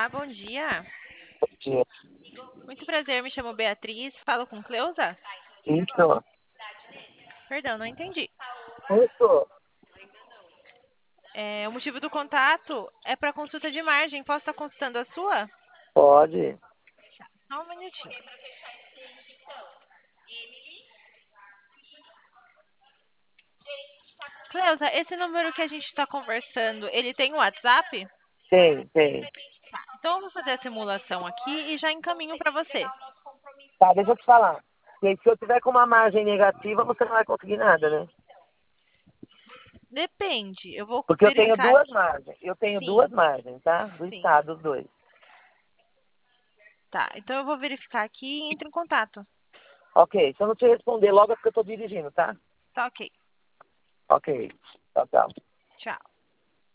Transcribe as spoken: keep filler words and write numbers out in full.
Olá, bom dia. Bom dia. Muito prazer, me chamo Beatriz. Falo com Cleusa? Isso. Perdão, não entendi. Isso. É, o motivo do contato é para consulta de margem. Posso estar consultando a sua? Pode. Só um minutinho. Cleusa, esse número que a gente está conversando, ele tem um WhatsApp? Tem, tem. Então eu vou fazer a simulação aqui e já encaminho para você. Tá, deixa eu te falar. Se se eu tiver com uma margem negativa, você não vai conseguir nada, né? Depende, eu vou Porque eu tenho verificar. duas margens. Eu tenho duas Sim, margens, tá? Do sim. estado, os dois. Tá, então eu vou verificar aqui e entro em contato. Ok. Se eu não te responder logo é porque eu tô dirigindo, tá? Tá ok. Ok. Tchau, tchau. Tchau.